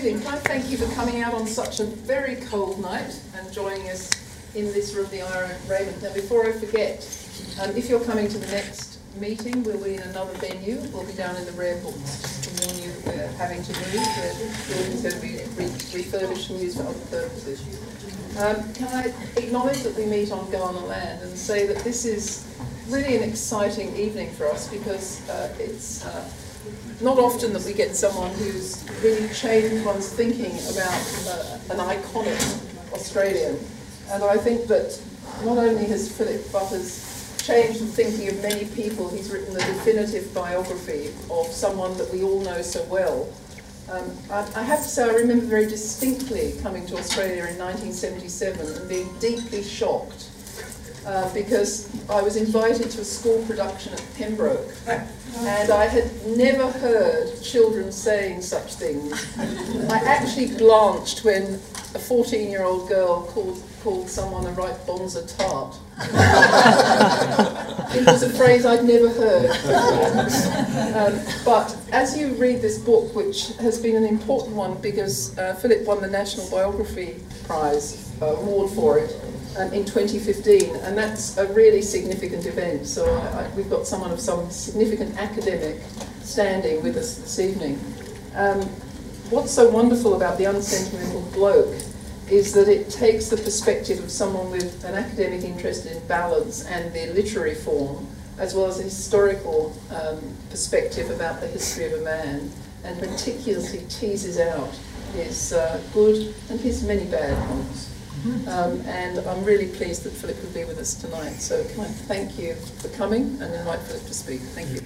evening. Can I thank you for coming out on such a very cold night and joining us in this room, the Iron Raven. Now, before I forget, if you're coming to the next meeting, we'll be in another venue. We'll be down in the Rare Books. To warn you, we're having to move. The building's going to be refurbished and used for other purposes. Can I acknowledge that we meet on Kaurna land and say that this is really an exciting evening for us because it's not often that we get someone who's really changed one's thinking about an iconic Australian. And I think that not only has Philip Butters changed the thinking of many people, he's written the definitive biography of someone that we all know so well. I have to say I remember very distinctly coming to Australia in 1977 and being deeply shocked because I was invited to a school production at Pembroke and I had never heard children saying such things. I actually blanched when a 14-year-old girl called someone a right bonza tart. It was a phrase I'd never heard. But as you read this book, which has been an important one because Philip won the National Biography Prize award for it in 2015, and that's a really significant event. So we've got someone of some significant academic standing with us this evening. What's so wonderful about The Unsentimental Bloke is that it takes the perspective of someone with an academic interest in ballads and the literary form, as well as a historical perspective about the history of a man, and particularly teases out his good and his many bad ones. And I'm really pleased that Philip will be with us tonight. So can I thank you for coming and invite Philip to speak. Thank you.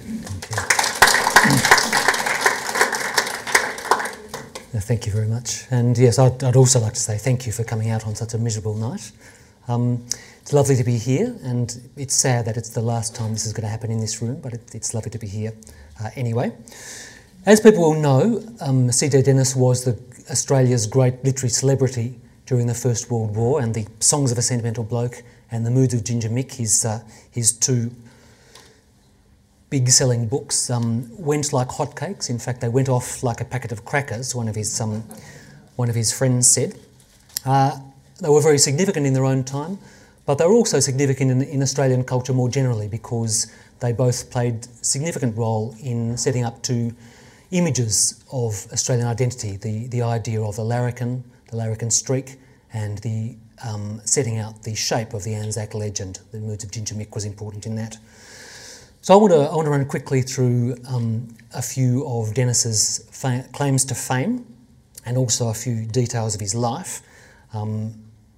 Thank you very much. And yes, I'd also like to say thank you for coming out on such a miserable night. It's lovely to be here, and it's sad that it's the last time this is going to happen in this room, but it's lovely to be here anyway. As people will know, C.J. Denis was Australia's great literary celebrity during the First World War, and the Songs of a Sentimental Bloke and The Moods of Ginger Mick, his two big-selling books, went like hotcakes. In fact, they went off like a packet of crackers, one of his friends said. They were very significant in their own time, but they were also significant in Australian culture more generally because they both played a significant role in setting up two images of Australian identity, the idea of the larrikin streak, and the setting out the shape of the Anzac legend. The Moods of Ginger Mick was important in that. So I want to run quickly through a few of Denis's claims to fame and also a few details of his life. The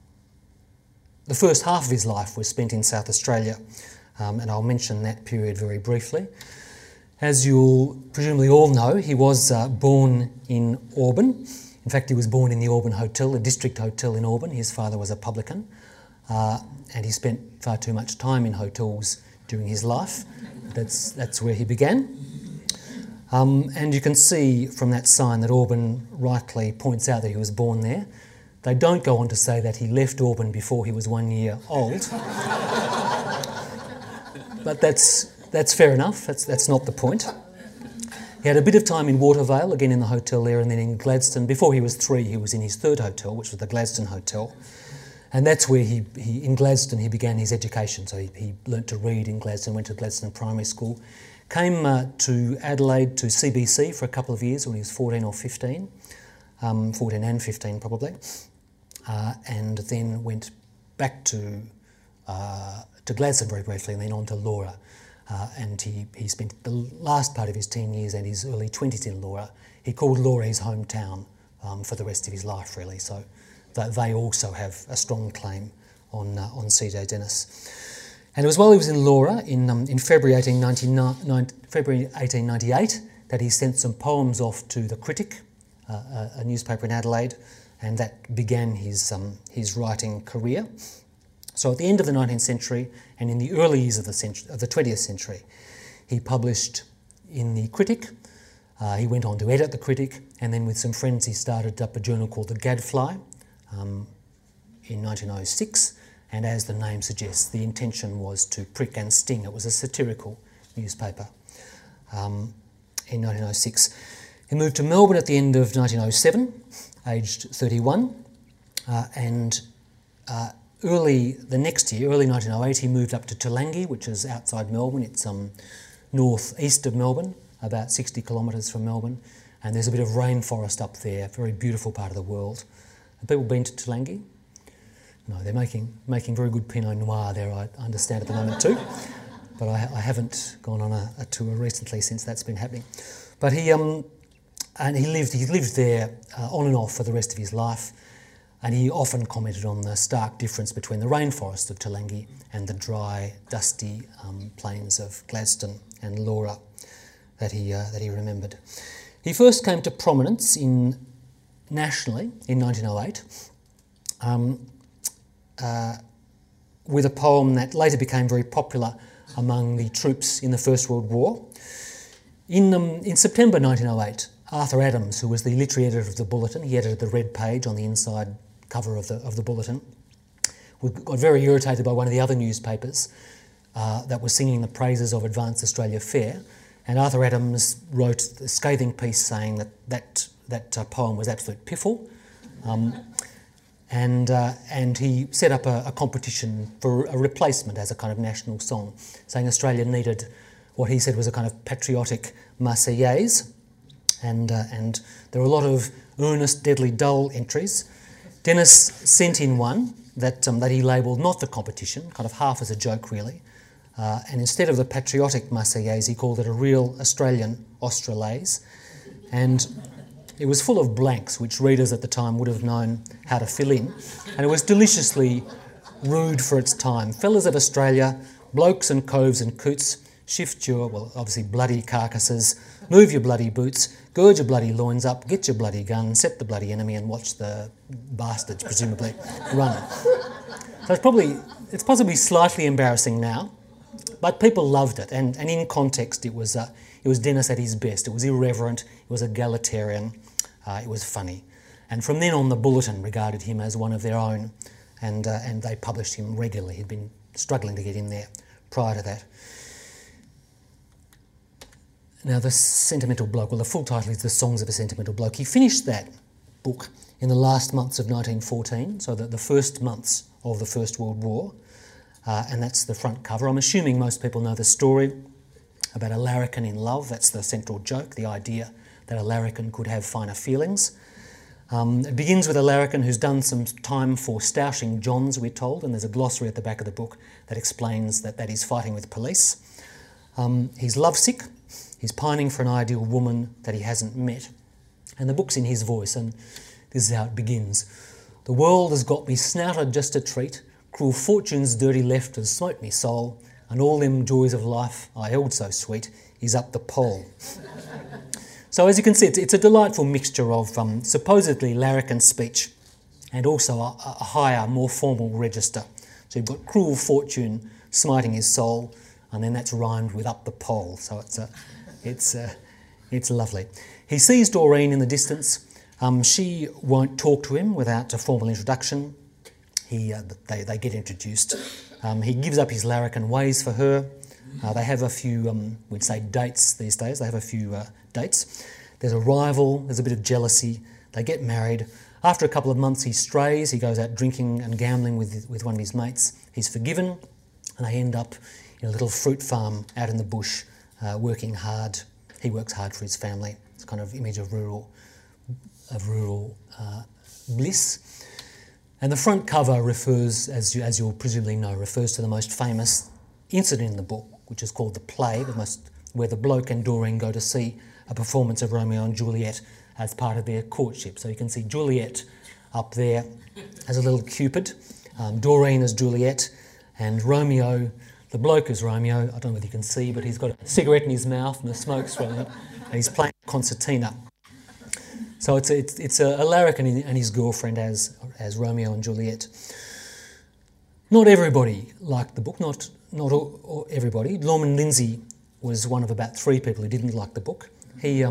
first half of his life was spent in South Australia, and I'll mention that period very briefly. As you'll presumably all know, he was born in Auburn. In fact, he was born in the Auburn Hotel, the district hotel in Auburn. His father was a publican, and he spent far too much time in hotels during his life. That's where he began. And you can see from that sign that Auburn rightly points out that he was born there. They don't go on to say that he left Auburn before he was 1 year old. But that's fair enough. That's not the point. He had a bit of time in Watervale, again in the hotel there, and then in Gladstone. Before he was 3, he was in his third hotel, which was the Gladstone Hotel. And that's where in Gladstone he began his education. So he learnt to read in Gladstone, went to Gladstone Primary School, came to Adelaide to CBC for a couple of years when he was 14 or 15, 14 and 15 probably, and then went back to Gladstone very briefly and then on to Laura. And he spent the last part of his teen years and his early 20s in Laura. He called Laura his hometown for the rest of his life, really. So they also have a strong claim on C.J. Denis. And it was while he was in Laura in February 1898 that he sent some poems off to The Critic, a newspaper in Adelaide, and that began his writing career. So at the end of the 19th century and in the early years of the 20th century, he published in The Critic. He went on to edit The Critic, and then with some friends he started up a journal called The Gadfly in 1906, and as the name suggests, the intention was to prick and sting. It was a satirical newspaper in 1906. He moved to Melbourne at the end of 1907, aged 31, and early the next year, early 1908, he moved up to Toolangi, which is outside Melbourne. It's north-east of Melbourne, about 60 kilometres from Melbourne, and there's a bit of rainforest up there, a very beautiful part of the world. Have people been to Toolangi? No, they're making very good Pinot Noir there, I understand, at the moment too. But I haven't gone on a tour recently since that's been happening. But he lived there on and off for the rest of his life, and he often commented on the stark difference between the rainforest of Toolangi and the dry, dusty plains of Gladstone and Laura that he remembered. He first came to prominence nationally in 1908 with a poem that later became very popular among the troops in the First World War. In September 1908, Arthur Adams, who was the literary editor of the Bulletin, he edited the red page on the inside cover of the Bulletin, got very irritated by one of the other newspapers that was singing the praises of Advanced Australia Fair, and Arthur Adams wrote a scathing piece saying that poem was absolute piffle, and he set up a competition for a replacement as a kind of national song, saying Australia needed what he said was a kind of patriotic Marseillaise, and there were a lot of earnest, deadly dull entries. Dennis sent in one that he labelled not the competition, kind of half as a joke really, and instead of the patriotic Marseillaise, he called it a real Australian Australaise, and it was full of blanks which readers at the time would have known how to fill in, and it was deliciously rude for its time. Fellas of Australia, blokes and coves and coots, shift your, well, obviously bloody carcasses, move your bloody boots, gird your bloody loins up, get your bloody gun, set the bloody enemy and watch the bastards, presumably, run. So it's possibly slightly embarrassing now, but people loved it, and in context it was Dennis at his best. It was irreverent, it was egalitarian, it was funny. And from then on the Bulletin regarded him as one of their own, and they published him regularly. He'd been struggling to get in there prior to that. Now, The Sentimental Bloke, well, the full title is The Songs of a Sentimental Bloke. He finished that book in the last months of 1914, so the first months of the First World War, and that's the front cover. I'm assuming most people know the story about a larrikin in love. That's the central joke, the idea that a larrikin could have finer feelings. It begins with a larrikin who's done some time for stoushing Johns, we're told, and there's a glossary at the back of the book that explains that he's fighting with police. He's lovesick. He's pining for an ideal woman that he hasn't met. And the book's in his voice, and this is how it begins. The world has got me snouted just a treat, cruel fortune's dirty left has smote me soul, and all them joys of life I held so sweet is up the pole. So as you can see, it's a delightful mixture of supposedly larrikin speech and also a higher, more formal register. So you've got cruel fortune smiting his soul, and then that's rhymed with up the pole. So it's lovely. He sees Doreen in the distance. She won't talk to him without a formal introduction. They get introduced. He gives up his larrikin ways for her. They have a few, we'd say dates these days. They have a few dates. There's a rival, there's a bit of jealousy. They get married. After a couple of months he strays. He goes out drinking and gambling with one of his mates. He's forgiven, and they end up in a little fruit farm out in the bush, working hard. He works hard for his family. It's a kind of image of rural bliss. And the front cover refers, as you'll presumably know, refers to the most famous incident in the book, which is called The Play, where the bloke and Doreen go to see a performance of Romeo and Juliet as part of their courtship. So you can see Juliet up there as a little Cupid, Doreen as Juliet, and Romeo, the bloke is Romeo. I don't know whether you can see, but he's got a cigarette in his mouth and the smoke's rolling up, and he's playing concertina. So it's a larrikin and his girlfriend as Romeo and Juliet. Not everybody liked the book, not everybody. Lorman Lindsay was one of about 3 people who didn't like the book. I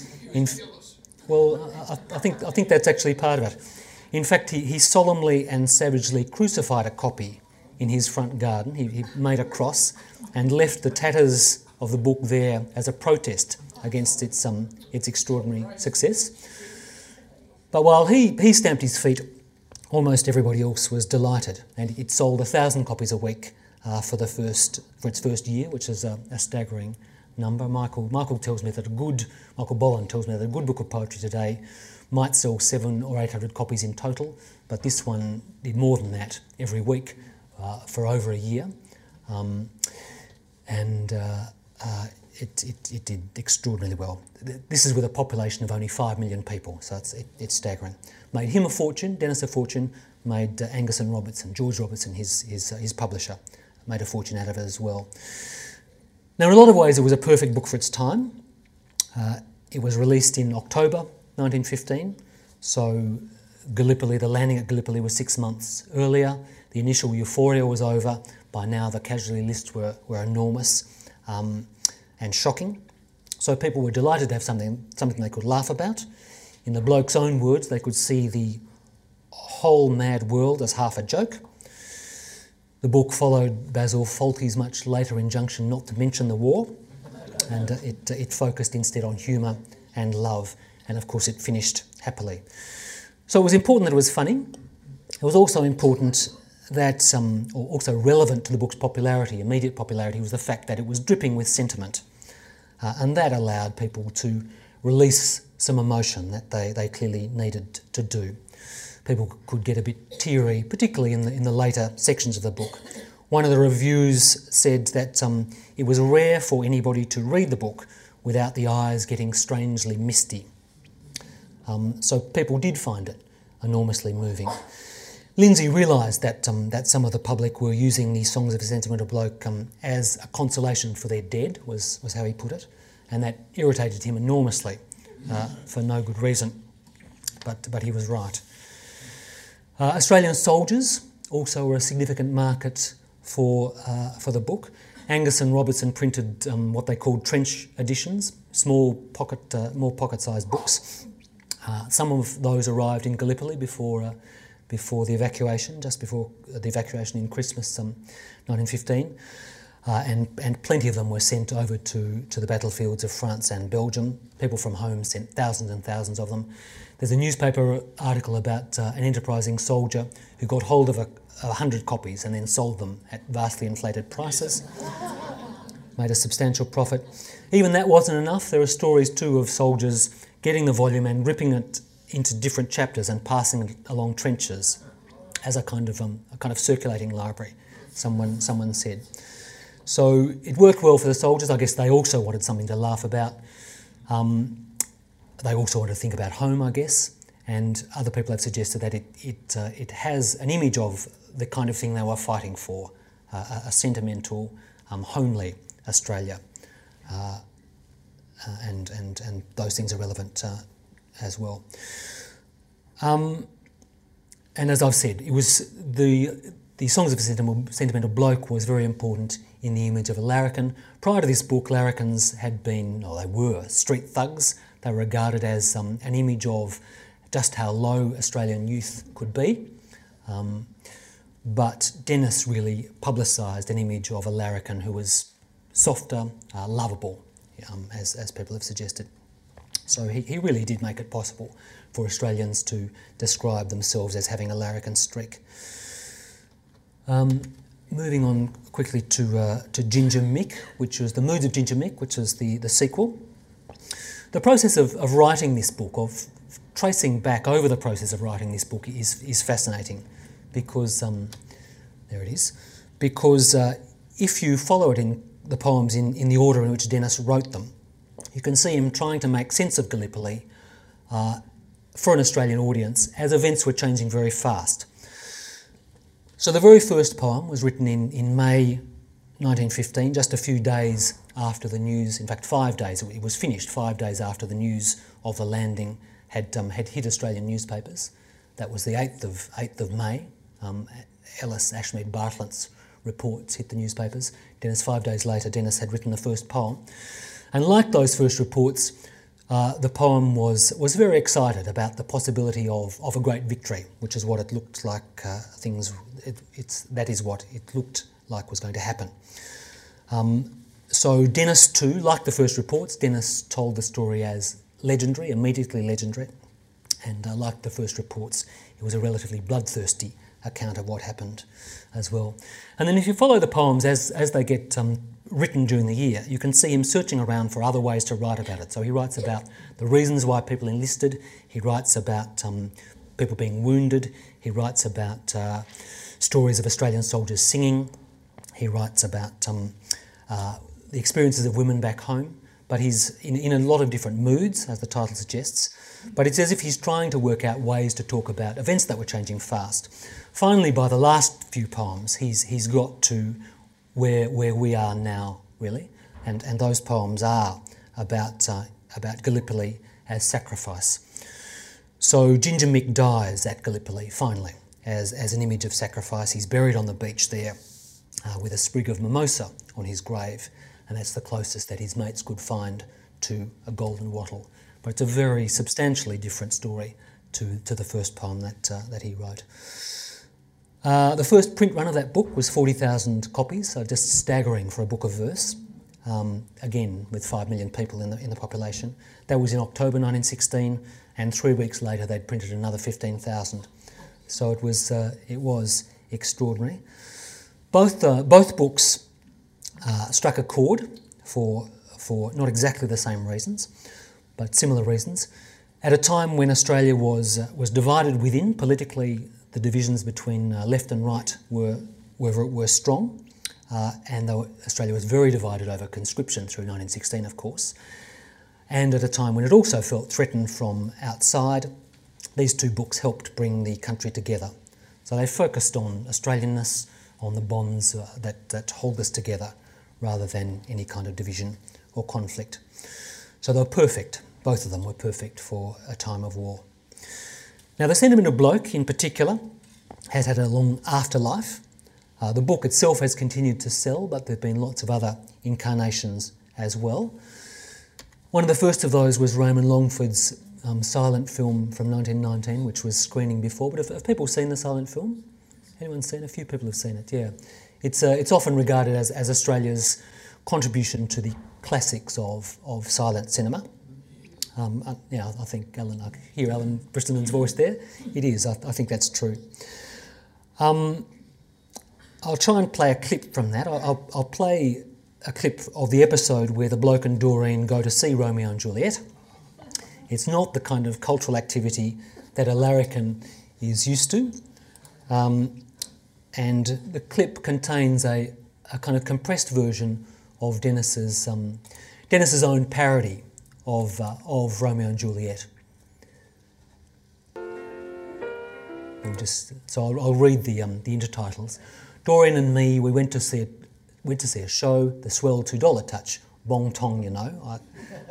think that's actually part of it. In fact, he solemnly and savagely crucified a copy in his front garden. He made a cross and left the tatters of the book there as a protest against its extraordinary success. But while he stamped his feet, almost everybody else was delighted, and it sold 1,000 copies a week for its first year, which is a staggering number. Michael Bolland tells me that a good book of poetry today might sell 700 or 800 copies in total, but this one did more than that every week for over a year, it did extraordinarily well. This is with a population of only 5 million people, so it's staggering. Made him a fortune, Dennis a fortune, made Angus and Robertson, George Robertson, his publisher, made a fortune out of it as well. Now, in a lot of ways, it was a perfect book for its time. It was released in October 1915, so Gallipoli, the landing at Gallipoli was 6 months earlier. The initial euphoria was over. By now, the casualty lists were enormous and shocking. So people were delighted to have something they could laugh about. In the bloke's own words, they could see the whole mad world as half a joke. The book followed Basil Fawlty's much later injunction not to mention the war, and it focused instead on humour and love, and of course it finished happily. So it was important that it was funny. It was also important that, or also relevant to the book's popularity, immediate popularity, was the fact that it was dripping with sentiment, and that allowed people to release some emotion that they clearly needed to do. People could get a bit teary, particularly in the later sections of the book. One of the reviews said that it was rare for anybody to read the book without the eyes getting strangely misty. So people did find it enormously moving. Lindsay realised that some of the public were using the Songs of a Sentimental Bloke as a consolation for their dead, was how he put it, and that irritated him enormously for no good reason, but he was right. Australian soldiers also were a significant market for the book. Angus and Robertson printed what they called trench editions, more pocket-sized books. Some of those arrived in Gallipoli before the evacuation, just before the evacuation in Christmas 1915, and plenty of them were sent over to the battlefields of France and Belgium. People from home sent thousands and thousands of them. There's a newspaper article about an enterprising soldier who got hold of 100 copies and then sold them at vastly inflated prices. Made a substantial profit. Even that wasn't enough. There are stories too of soldiers getting the volume and ripping it into different chapters and passing it along trenches as a kind of circulating library, someone said. So it worked well for the soldiers. I guess they also wanted something to laugh about. They also wanted to think about home, I guess, and other people have suggested that it has an image of the kind of thing they were fighting for, a sentimental, homely Australia, and those things are relevant as well. And as I've said, it was the Songs of a Sentimental Bloke was very important in the image of a larrikin. Prior to this book, larrikins they were street thugs. They were regarded as an image of just how low Australian youth could be. But Dennis really publicised an image of a larrikin who was softer, lovable, as people have suggested. So he really did make it possible for Australians to describe themselves as having a larrikin streak. Moving on quickly to Ginger Mick, which was The Moods of Ginger Mick, which is the sequel. The process of writing this book, of tracing back over the process of writing this book is fascinating because, there it is, because if you follow it in the poems in the order in which Dennis wrote them, you can see him trying to make sense of Gallipoli for an Australian audience as events were changing very fast. So the very first poem was written in May 1915, just a few days after the news, in fact 5 days, it was finished 5 days after the news of the landing had hit Australian newspapers. That was the 8th of May. Ellis Ashmead Bartlett's reports hit the newspapers. 5 days later, Dennis had written the first poem. And like those first reports, the poem was very excited about the possibility of a great victory, which is what it looked like that is what it looked like was going to happen. So Dennis too, like the first reports, Dennis told the story as legendary, immediately legendary, and like the first reports, it was a relatively bloodthirsty account of what happened as well. And then if you follow the poems as they get written during the year, you can see him searching around for other ways to write about it. So he writes about the reasons why people enlisted, he writes about people being wounded, he writes about stories of Australian soldiers singing, he writes about the experiences of women back home, but he's in a lot of different moods, as the title suggests, but it's as if he's trying to work out ways to talk about events that were changing fast. Finally, by the last few poems, he's got to where we are now, really, and those poems are about Gallipoli as sacrifice. So Ginger Mick dies at Gallipoli, finally, as an image of sacrifice. He's buried on the beach there with a sprig of mimosa on his grave, and that's the closest that his mates could find to a golden wattle. But it's a very substantially different story to the first poem that he wrote. The first print run of that book was 40,000 copies, so just staggering for a book of verse. Again, with 5 million people in the population. That was in October 1916, and 3 weeks later they'd printed another 15,000. So it was extraordinary. Both books struck a chord for not exactly the same reasons, but similar reasons. At a time when Australia was divided within politically, the divisions between left and right were strong, and Australia was very divided over conscription through 1916, of course. And at a time when it also felt threatened from outside, these two books helped bring the country together. So they focused on Australianness, on the bonds that hold us together, rather than any kind of division or conflict. So they were perfect. Both of them were perfect for a time of war. Now, The Sentimental Bloke, in particular, has had a long afterlife. The book itself has continued to sell, but there have been lots of other incarnations as well. One of the first of those was Raymond Longford's silent film from 1919, which was screening before. But have people seen the silent film? Anyone seen it? A few people have seen it, yeah. It's often regarded as Australia's contribution to the classics of silent cinema. I think I hear Alan Bristenden's voice there. It is, I think that's true. I'll try and play a clip from that. I'll play a clip of the episode where the bloke and Doreen go to see Romeo and Juliet. It's not the kind of cultural activity that a larrikin is used to. And the clip contains a kind of compressed version of Dennis's own parody of Romeo and Juliet. I'll read the intertitles. Doreen and me, we went to see a show, the swell $2 touch, bong tong, you know.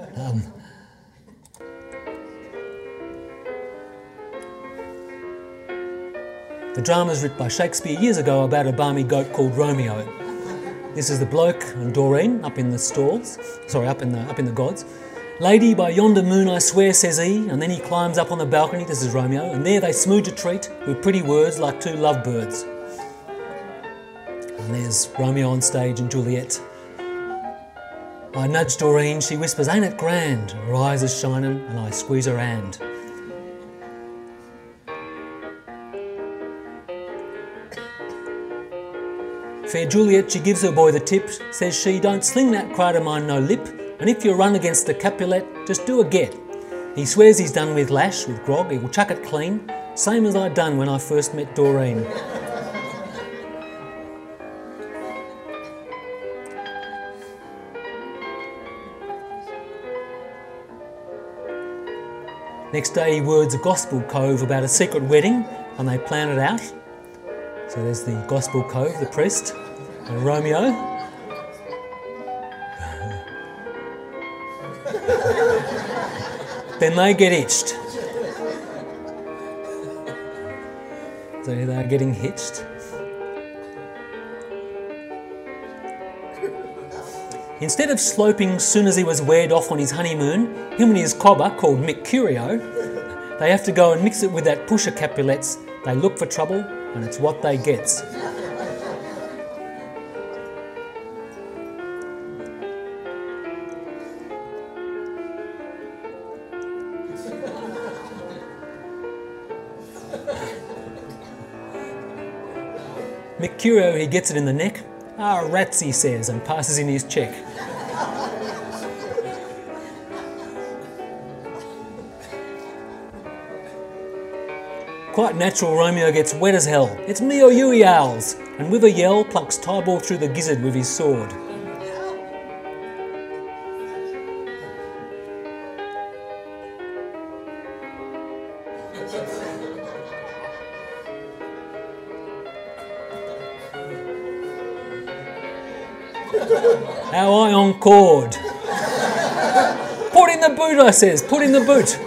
The drama's written by Shakespeare years ago about a balmy goat called Romeo. This is the bloke and Doreen up in the stalls, up in the gods. Lady, by yonder moon I swear, says he, and then he climbs up on the balcony, this is Romeo, and there they smooch a treat with pretty words like two lovebirds. And there's Romeo on stage and Juliet. I nudge Doreen, she whispers, ain't it grand? Her eyes are shining and I squeeze her hand. Fair Juliet, she gives her boy the tip, says she, don't sling that cry to mine no lip, and if you run against the Capulet, just do a get. He swears he's done with lash, with grog, he will chuck it clean, same as I done when I first met Doreen. Next day he words a gospel cove about a secret wedding, and they plan it out. So there's the gospel cove, the priest, and Romeo. Then they get hitched. So they're getting hitched. Instead of sloping soon as he was wed off on his honeymoon, him and his cobber, called Mick Curio, they have to go and mix it with that pusher Capulets. They look for trouble, and it's what they gets. Mercurio, he gets it in the neck. "Ah, rats," he says, and passes in his cheque. Quite natural, Romeo gets wet as hell. "It's me or you," he howls, and with a yell plucks Tybalt through the gizzard with his sword. How I encored. "Put in the boot," I says, "put in the boot."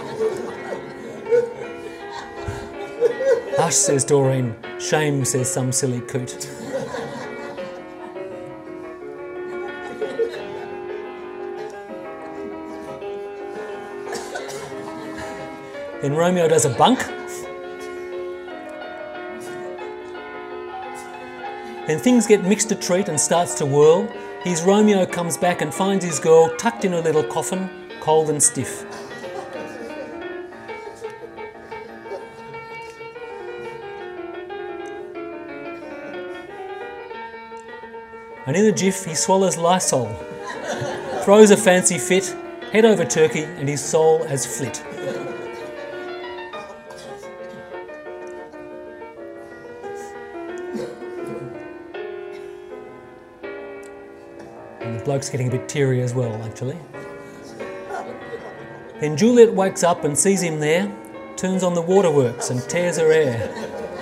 "Hush," says Doreen. "Shame," says some silly coot. Then Romeo does a bunk. Then things get mixed a treat and starts to whirl. His Romeo comes back and finds his girl tucked in a little coffin, cold and stiff. And in a jiff he swallows Lysol, throws a fancy fit, head over turkey and his soul as flit. And the bloke's getting a bit teary as well, actually. Then Juliet wakes up and sees him there, turns on the waterworks and tears her hair.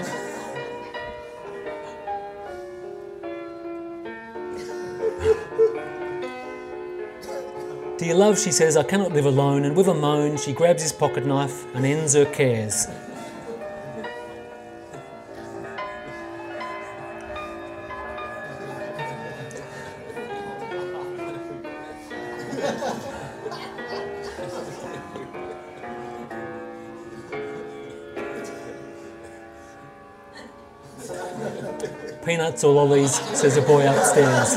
"Dear love," she says, "I cannot live alone," and with a moan she grabs his pocket knife and ends her cares. "Peanuts or lollies," says a boy upstairs.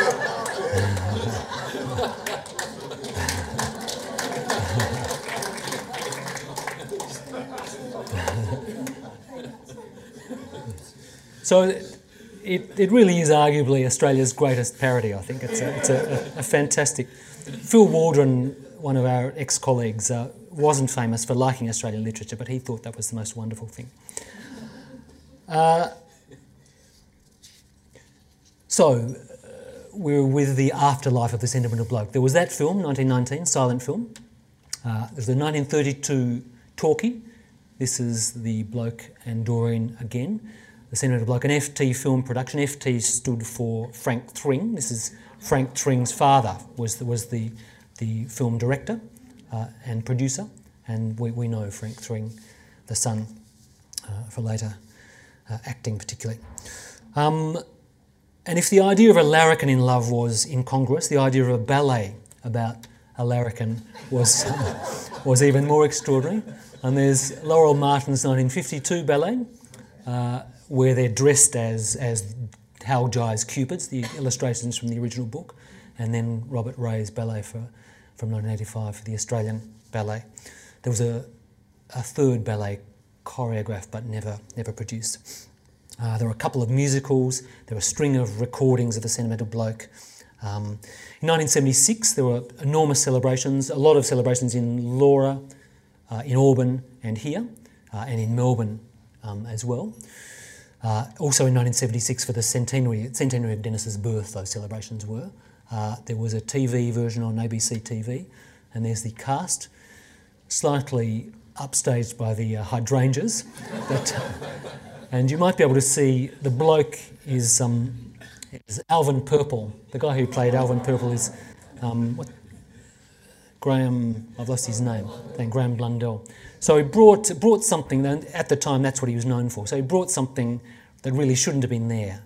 So it really is arguably Australia's greatest parody, I think. It's a fantastic... Phil Waldron, one of our ex-colleagues, wasn't famous for liking Australian literature, but he thought that was the most wonderful thing. We're with the afterlife of the Sentimental Bloke. There was that film, 1919, silent film. There's the 1932 Talkie. This is the bloke and Doreen again. The Sentimental Bloke, an FT film production. FT stood for Frank Thring. This is Frank Thring's father, was the film director and producer, and we know Frank Thring, the son, for later acting particularly. And if the idea of a larrikin in love was incongruous, the idea of a ballet about a larrikin was even more extraordinary. And there's Laurel Martin's 1952 ballet, where they're dressed as Hal Jai's Cupids, the illustrations from the original book, and then Robert Ray's ballet from 1985 for the Australian ballet. There was a third ballet choreographed but never produced. There were a couple of musicals. There were a string of recordings of the Sentimental Bloke. In 1976, there were enormous celebrations, a lot of celebrations in Laura, in Auburn and here, and in Melbourne as well. Also in 1976, for the centenary of Dennis's birth, those celebrations were. There was a TV version on ABC TV, and there's the cast, slightly upstaged by the hydrangeas. And you might be able to see the bloke is Alvin Purple. The guy who played Alvin Purple is Graham. I've lost his name. Graham Blundell. So he brought something. And at the time, that's what he was known for. So he brought something that really shouldn't have been there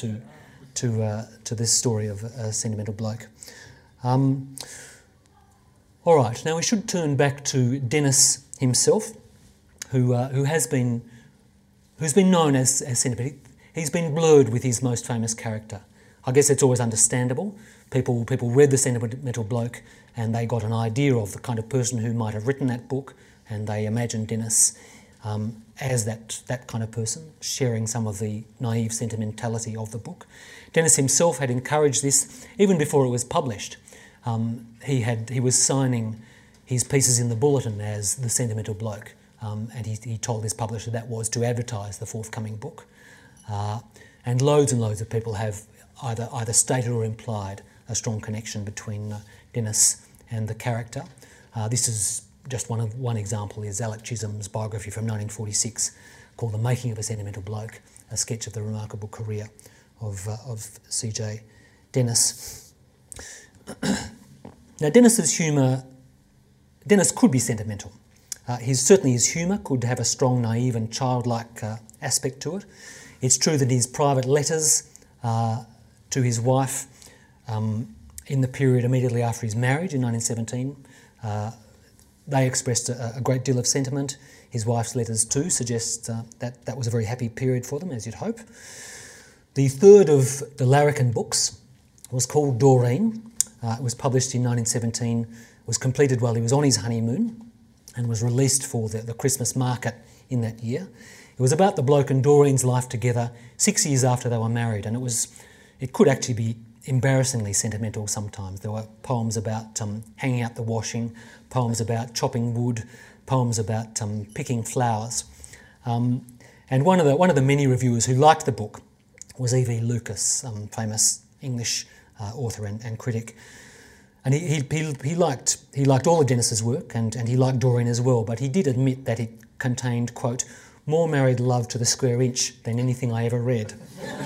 to this story of a Sentimental Bloke. All right. Now we should turn back to Dennis himself, who's been known as sentimental. He's been blurred with his most famous character. I guess it's always understandable. People read The Sentimental Bloke and they got an idea of the kind of person who might have written that book, and they imagined Dennis as that kind of person, sharing some of the naive sentimentality of the book. Denis himself had encouraged this even before it was published. He was signing his pieces in the Bulletin as the sentimental bloke, and he told his publisher that was to advertise the forthcoming book. And loads of people have either stated or implied a strong connection between Denis and the character. This is just one example is Alec Chisholm's biography from 1946 called The Making of a Sentimental Bloke, a sketch of the remarkable career of C.J. Denis. Now, Denis could be sentimental. Certainly his humour could have a strong, naive and childlike aspect to it. It's true that his private letters to his wife in the period immediately after his marriage in 1917, they expressed a great deal of sentiment. His wife's letters too suggest that was a very happy period for them, as you'd hope. The third of the Larrikin books was called Doreen. It was published in 1917, was completed while he was on his honeymoon and was released for the Christmas market in that year. It was about the bloke and Doreen's life together 6 years after they were married, and it could actually be embarrassingly sentimental sometimes. There were poems about hanging out the washing, poems about chopping wood, poems about picking flowers. And one of the many reviewers who liked the book was E.V. Lucas, famous English author and critic. And he liked all of Denis's work, and he liked Doreen as well, but he did admit that it contained, quote, more married love to the square inch than anything I ever read.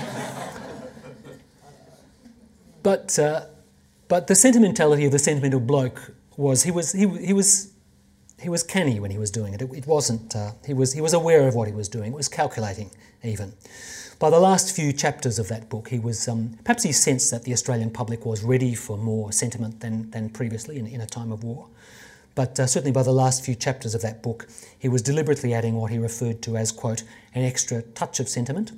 But the sentimentality of the sentimental bloke was he was canny when he was doing it. It wasn't he was aware of what he was doing. It was calculating even. By the last few chapters of that book, he was perhaps he sensed that the Australian public was ready for more sentiment than previously in a time of war. But certainly by the last few chapters of that book, he was deliberately adding what he referred to as, quote, an extra touch of sentiment,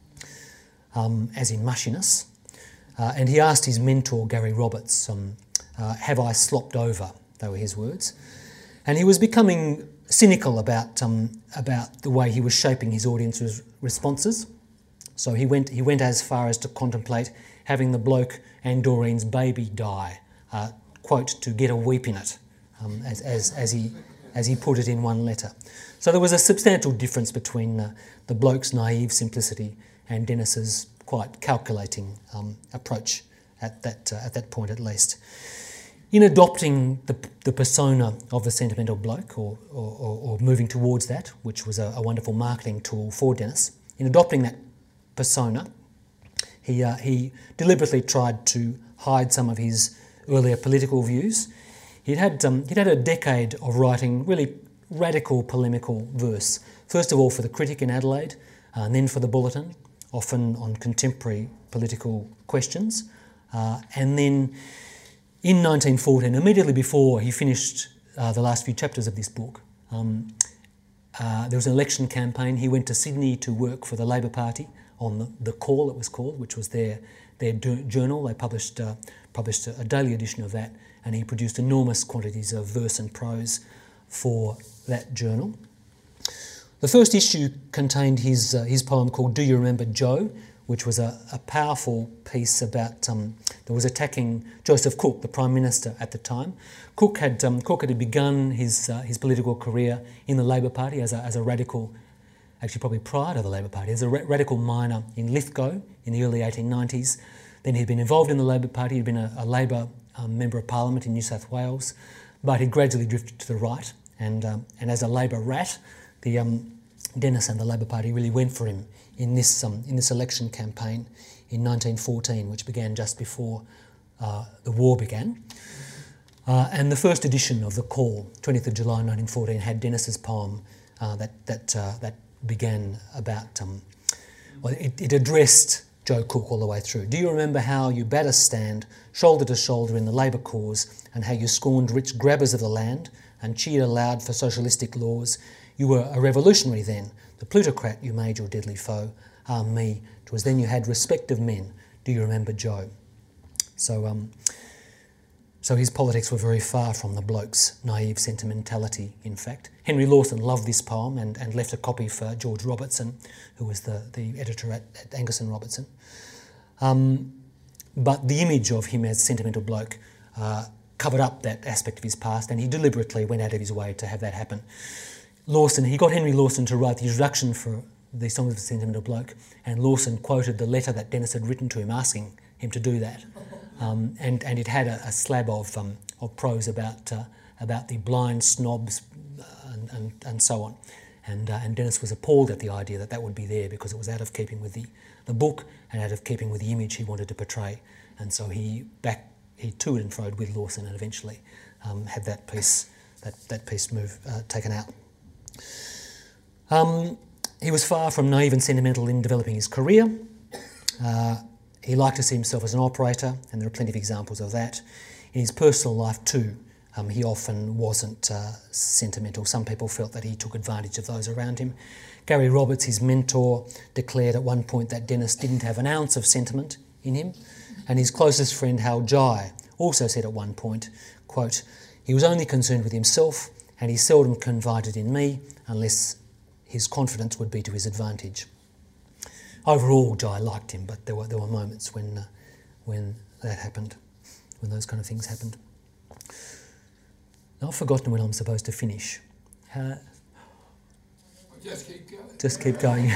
as in mushiness. And he asked his mentor, Gary Roberts, have I slopped over? They were his words. And he was becoming cynical about the way he was shaping his audience's responses. So he went as far as to contemplate having the bloke and Doreen's baby die, quote, to get a weep in it, as he put it in one letter. So there was a substantial difference between the bloke's naive simplicity and Denis's quite calculating approach at that point at least. In adopting the persona of the sentimental bloke, or moving towards that, which was a wonderful marketing tool for Denis, in adopting that persona, he deliberately tried to hide some of his earlier political views. He'd had a decade of writing really radical polemical verse, first of all for the Critic in Adelaide, and then for the Bulletin, often on contemporary political questions. And then in 1914, immediately before he finished the last few chapters of this book, there was an election campaign. He went to Sydney to work for the Labor Party on the Call, it was called, which was their journal. They published a daily edition of that, and he produced enormous quantities of verse and prose for that journal. The first issue contained his poem called Do You Remember Joe, which was a powerful piece about that was attacking Joseph Cook, the Prime Minister at the time. Cook had begun his political career in the Labor Party as a radical, actually probably prior to the Labor Party, as a radical miner in Lithgow in the early 1890s. Then he'd been involved in the Labor Party. He'd been a Labor Member of Parliament in New South Wales, but he gradually drifted to the right. And as a Labor rat, Denis and the Labor Party really went for him in this election campaign in 1914, which began just before the war began. And the first edition of The Call, 20th of July 1914, had Denis's poem that began about, it addressed Joe Cook all the way through. Do you remember how you bade us stand shoulder to shoulder in the Labor cause, and how you scorned rich grabbers of the land and cheered aloud for socialistic laws? You were a revolutionary then, the plutocrat you made your deadly foe. Ah me, 'twas then you had respect of men. Do you remember Joe? So So his politics were very far from the bloke's naive sentimentality, in fact. Henry Lawson loved this poem and left a copy for George Robertson, who was the editor at Angus and Robertson. But the image of him as sentimental bloke covered up that aspect of his past, and he deliberately went out of his way to have that happen. He got Henry Lawson to write the introduction for the Songs of a Sentimental Bloke, and Lawson quoted the letter that Dennis had written to him asking him to do that. And it had a slab of prose about the blind snobs and so on. And Dennis was appalled at the idea that would be there because it was out of keeping with the book and out of keeping with the image he wanted to portray. And so he to and froed with Lawson and eventually had that piece taken out. He was far from naive and sentimental in developing his career. He liked to see himself as an operator, and there are plenty of examples of that. In his personal life too, he often wasn't sentimental. Some people felt that he took advantage of those around him. Gary Roberts, his mentor, declared at one point that Dennis didn't have an ounce of sentiment in him. And his closest friend, Hal Jai, also said at one point, quote, "He was only concerned with himself, and he seldom confided in me unless his confidence would be to his advantage." Overall, Jai liked him, but there were moments when that happened, when those kind of things happened. Now, I've forgotten when I'm supposed to finish. Just keep going. Just keep going.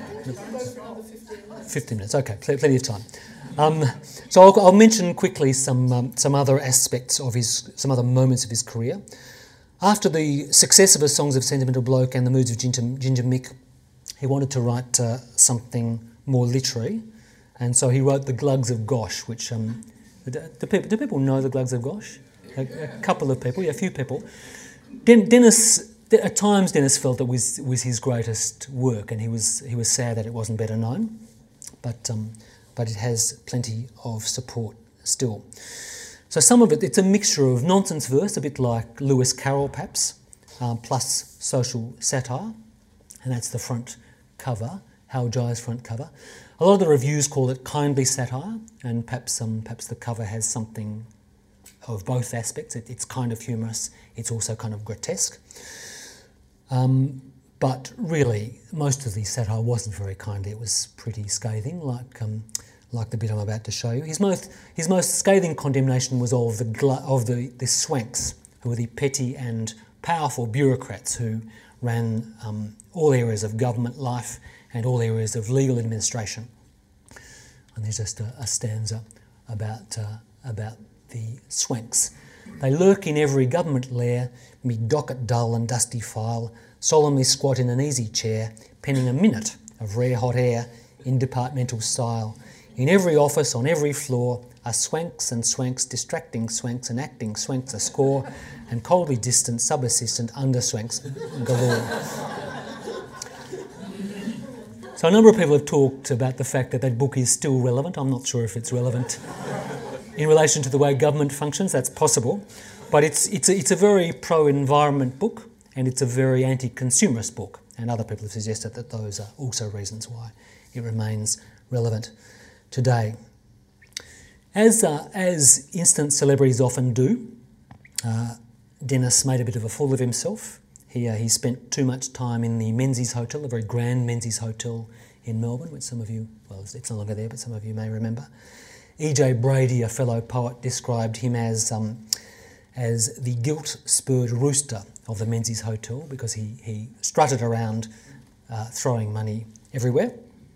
15 minutes, okay, plenty of time. So I'll mention quickly some other aspects of some other moments of his career. After the success of his Songs of a Sentimental Bloke and the Moods of Ginger Mick, he wanted to write something more literary, and so he wrote The Glugs of Gosh, which... do people know The Glugs of Gosh? A couple of people, a few people. At times Dennis felt it was his greatest work, and he was sad that it wasn't better known, but it has plenty of support still. So some of it's a mixture of nonsense verse, a bit like Lewis Carroll perhaps, plus social satire, and that's the front cover, Hal Jai's front cover. A lot of the reviews call it kindly satire, and perhaps the cover has something of both aspects. It's kind of humorous, it's also kind of grotesque. But really, most of the satire wasn't very kindly. It was pretty scathing, like the bit I'm about to show you. His most scathing condemnation was of the Swanks, who were the petty and powerful bureaucrats who ran all areas of government life and all areas of legal administration. And there's just a stanza about the Swanks. They lurk in every government lair, mid docket dull and dusty file, solemnly squat in an easy chair, penning a minute of rare hot air in departmental style. In every office, on every floor, are swanks and swanks, distracting swanks and acting swanks a score, and coldly distant, sub-assistant under-swanks galore. So a number of people have talked about the fact that book is still relevant. I'm not sure if it's relevant in relation to the way government functions. That's possible. But it's a very pro-environment book, and it's a very anti-consumerist book. And other people have suggested that those are also reasons why it remains relevant today. As instant celebrities often do, Dennis made a bit of a fool of himself. He spent too much time in the Menzies Hotel, a very grand Menzies Hotel in Melbourne, which some of you, well, it's no longer there, but some of you may remember. E.J. Brady, a fellow poet, described him as the guilt-spurred rooster of the Menzies Hotel because he strutted around throwing money everywhere.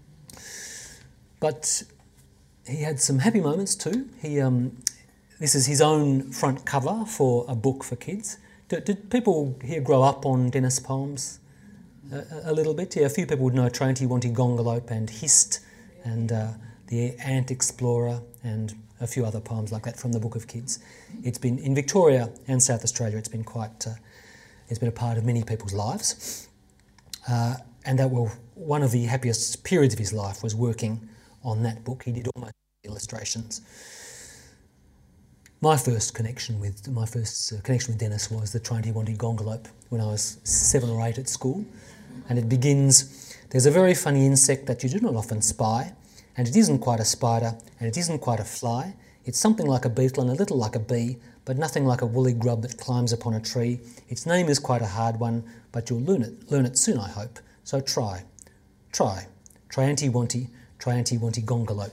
But he had some happy moments too. This is his own front cover for a book for kids. Did people here grow up on Dennis poems a little bit? Yeah, a few people would know Trainty Wanty Gongolope and Hist and The Ant Explorer and a few other poems like that from the Book of Kids. It's been in Victoria and South Australia. It's been a part of many people's lives, and that one of the happiest periods of his life was working on that book. He did almost illustrations. My first connection with Dennis was the Trainty Wanty Gongolope when I was 7 or 8 at school, and it begins, "There's a very funny insect that you do not often spy, and it isn't quite a spider, and it isn't quite a fly. It's something like a beetle and a little like a bee, but nothing like a woolly grub that climbs upon a tree. Its name is quite a hard one, but you'll learn it soon, I hope. So try. Trianti-wanti gongalope.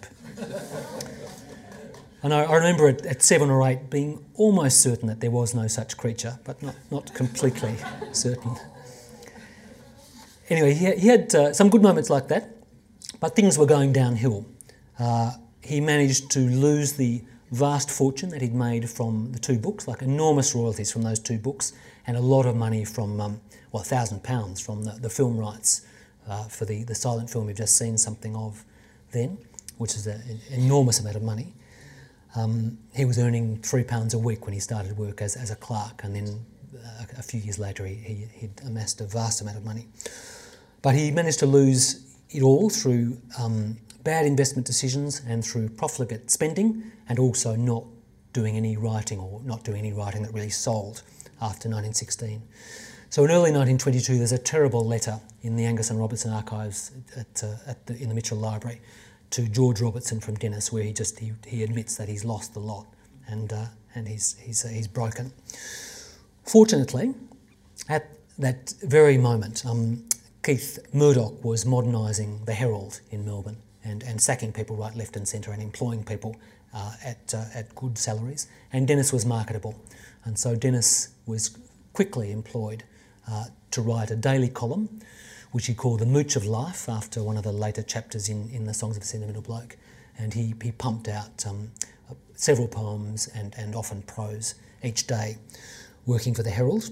And I remember at 7 or 8 being almost certain that there was no such creature, but not completely certain. Anyway, he had some good moments like that, but things were going downhill. He managed to lose the vast fortune that he'd made from the 2 books, like enormous royalties from those 2 books, and a lot of money from, £1,000 from the film rights for the silent film we've just seen something of then, which is an enormous amount of money. He was earning £3 a week when he started work as a clerk, and then a few years later he'd amassed a vast amount of money. But he managed to lose it all through bad investment decisions and through profligate spending, and also not doing any writing, or not doing any writing that really sold after 1916. So in early 1922 there's a terrible letter in the Angus and Robertson archives in the Mitchell Library to George Robertson from Dennis, where he admits that he's lost the lot and he's broken. Fortunately, at that very moment, Keith Murdoch was modernising the Herald in Melbourne and sacking people right, left and centre and employing people at good salaries. And Dennis was marketable. And so Dennis was quickly employed to write a daily column, which he called The Mooch of Life, after one of the later chapters in the Songs of a Sentimental Bloke. And he pumped out several poems and often prose each day, working for the Herald.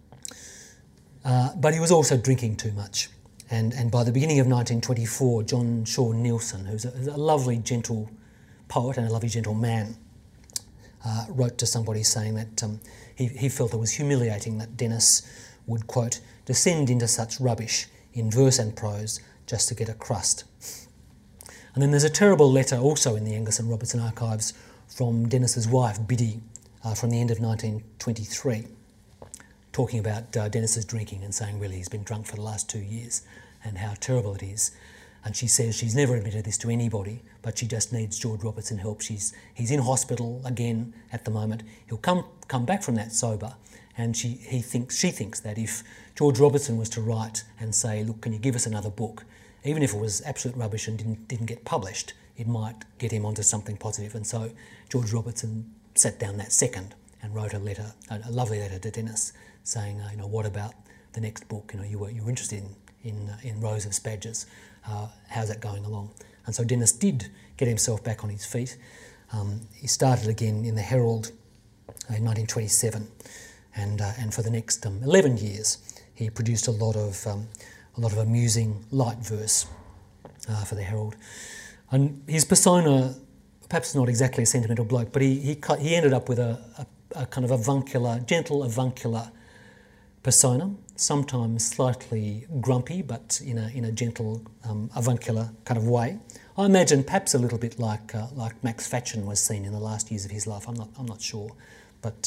But he was also drinking too much. And by the beginning of 1924, John Shaw Neilson, who's a lovely, gentle poet and a lovely, gentle man, wrote to somebody saying that he felt it was humiliating that Dennis would, quote, descend into such rubbish in verse and prose just to get a crust. And then there's a terrible letter also in the Angus and Robertson archives from Dennis's wife, Biddy, from the end of 1923, talking about Dennis's drinking and saying really he's been drunk for the last 2 years and how terrible it is. And she says she's never admitted this to anybody, but she just needs George Robertson help. He's in hospital again at the moment. He'll come back from that sober, and she thinks that if George Robertson was to write and say, look, can you give us another book, even if it was absolute rubbish and didn't get published, it might get him onto something positive. And so George Robertson sat down that second and wrote a letter, a lovely letter to Dennis, saying, what about the next book? You were interested in Rose of Spadgers. How's that going along? And so Dennis did get himself back on his feet. He started again in the Herald in 1927, and for the next 11 years he produced a lot of amusing light verse for the Herald. And his persona, perhaps not exactly a sentimental bloke, but he ended up with a kind of avuncular, gentle avuncular persona, sometimes slightly grumpy, but in a gentle avuncular kind of way. I imagine perhaps a little bit like Max Fatchen was seen in the last years of his life. I'm not sure, but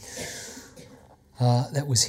that was